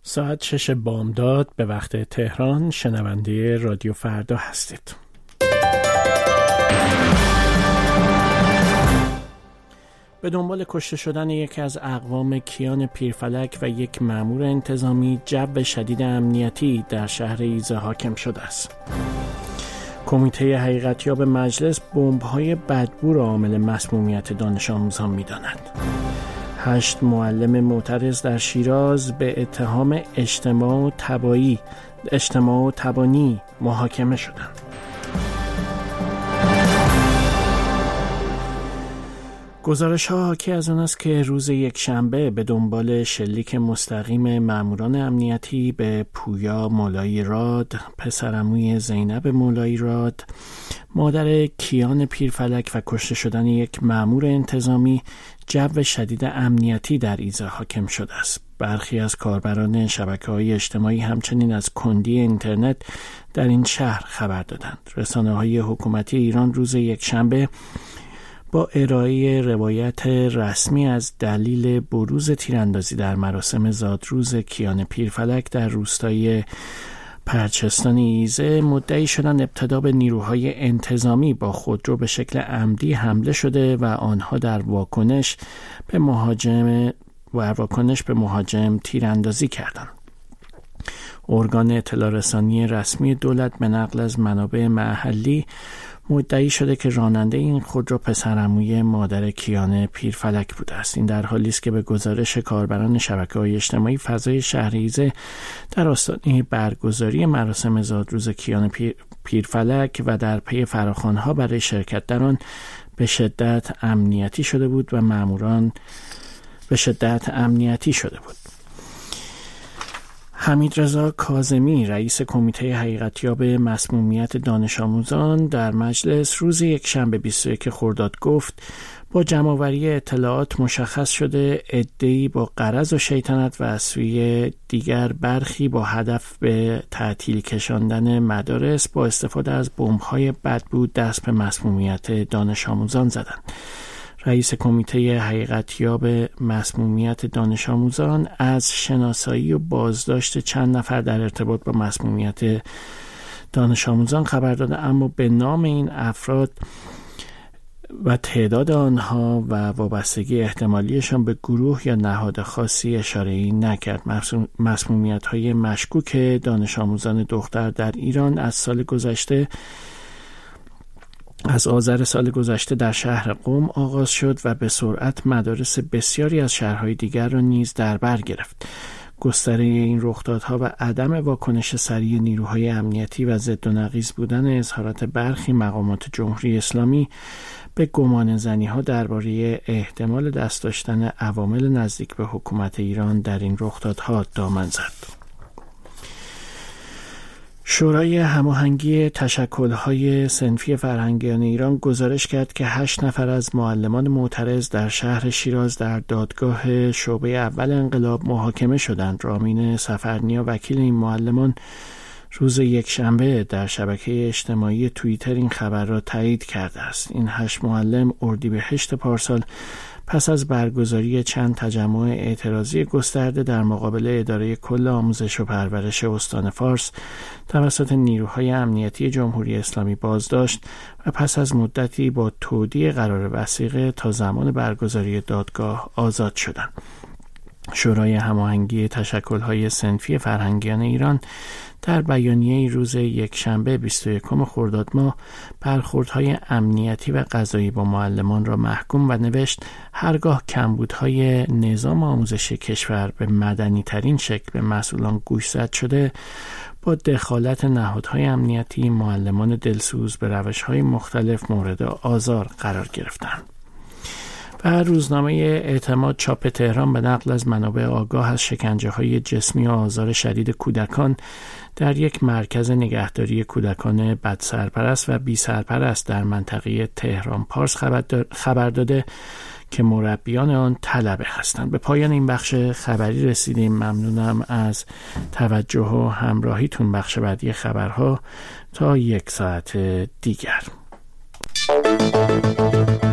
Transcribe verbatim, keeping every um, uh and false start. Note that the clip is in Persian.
ساعت شش بامداد به وقت تهران شنونده رادیو فردا هستید. به دنبال کشته شدن یکی از اقوام کیان پیرفلک و یک مأمور انتظامی، جو شدید امنیتی در شهر ایزه حاکم شده است. کمیته حقیقتیاب مجلس بمب‌های بدبو را عامل مسمومیت دانش آموزان می‌داند. هشت معلم معترض در شیراز به اتهام اجتماع و تبایی اجتماع و تبانی محاکمه شدند. گزارش‌ها حاکی از آن است که روز یکشنبه به دنبال شلیک مستقیم ماموران امنیتی به پویا مولایی راد، پسرعموی زینب مولایی راد، مادر کیان پیرفلک و کشته شدن یک مامور انتظامی، جو شدید امنیتی در ایزه حاکم شده است. برخی از کاربران شبکه‌های اجتماعی همچنین از کندی اینترنت در این شهر خبر دادند. رسانه‌های حکومتی ایران روز یکشنبه با ارائه روایت رسمی از دلیل بروز تیراندازی در مراسم زادروز کیان پیرفلک در روستای پرچستان ایزه مدعی شدند ابتدا به نیروهای انتظامی با خودرو به شکل عمدی حمله شده و آنها در واکنش به مهاجم و واکنش به مهاجم تیراندازی کردند. ارگان اطلاع رسانی رسمی دولت به نقل از منابع محلی مدعی شده که راننده این خودرو پسرعموی مادر کیان پیرفلک بوده است. این در حالی است که به گزارش کاربران شبکه‌های اجتماعی فضای شهر ایزه در آستانه برگزاری مراسم زادروز کیان پیر پیرفلک و در پی فراخوان‌ها برای شرکت در آن به شدت امنیتی شده بود و ماموران به شدت امنیتی شده بود. حمیدرضا کاظمی، رئیس کمیته حقیقتیاب مسمومیت دانش آموزان در مجلس روز یکشنبه بیست و یک خرداد گفت با جمع‌آوری اطلاعات مشخص شده عده‌ای با غرض و شیطنت و از سوی دیگر برخی با هدف به تعطیل کشاندن مدارس با استفاده از بمب‌های بدبو دست به مسمومیت دانش آموزان زدند. رئیس کمیته حقیقتیاب مسمومیت دانش آموزان از شناسایی و بازداشت چند نفر در ارتباط با مسمومیت دانش آموزان خبر داده، اما به نام این افراد و تعداد آنها و وابستگی احتمالیشان به گروه یا نهاد خاصی اشاره‌ای نکرد. مسمومیت‌های مشکوک دانش آموزان دختر در ایران از سال گذشته از آذر سال گذشته در شهر قم آغاز شد و به سرعت مدارس بسیاری از شهرهای دیگر را نیز در بر گرفت. گستره این رخدادها و عدم واکنش سریع نیروهای امنیتی و ضد و نقیض بودن اظهارات برخی مقامات جمهوری اسلامی به گمانه‌زنی‌ها درباره احتمال دست داشتن عوامل نزدیک به حکومت ایران در این رخدادها دامن زد. شورای هماهنگی تشکل‌های صنفی فرهنگیان ایران گزارش کرد که هشت نفر از معلمان معترض در شهر شیراز در دادگاه شعبه اول انقلاب محاکمه شدند. رامین سفرنیا، وکیل این معلمان، روز یکشنبه در شبکه اجتماعی توییتر این خبر را تایید کرده است. این هشت معلم اردیبهشت پارسال پس از برگزاری چند تجمع اعتراضی گسترده در مقابل اداره کل آموزش و پرورش استان فارس توسط نیروهای امنیتی جمهوری اسلامی بازداشت و پس از مدتی با تودیع قرار وثیقه تا زمان برگزاری دادگاه آزاد شدند. شورای هماهنگی تشکل‌های صنفی فرهنگیان ایران در بیانیه روز یکشنبه بیست و یکم خرداد ماه برخوردهای امنیتی و قضایی با معلمان را محکوم و نوشت هرگاه کمبودهای نظام آموزشی کشور به مدنی ترین شکل به مسئولان گوشزد شده، با دخالت نهادهای امنیتی معلمان دلسوز به روش‌های مختلف مورد آزار قرار گرفتند. و روزنامه اعتماد چاپ تهران به نقل از منابع آگاه از شکنجه‌های جسمی و آزار شدید کودکان در یک مرکز نگهداری کودکان بدسرپرست و بی سرپرست در منطقه تهران پارس خبر داده که مربیان آن طلبه هستند. به پایان این بخش خبری رسیدیم. ممنونم از توجه و همراهیتون. بخش بعدی خبرها تا یک ساعت دیگر.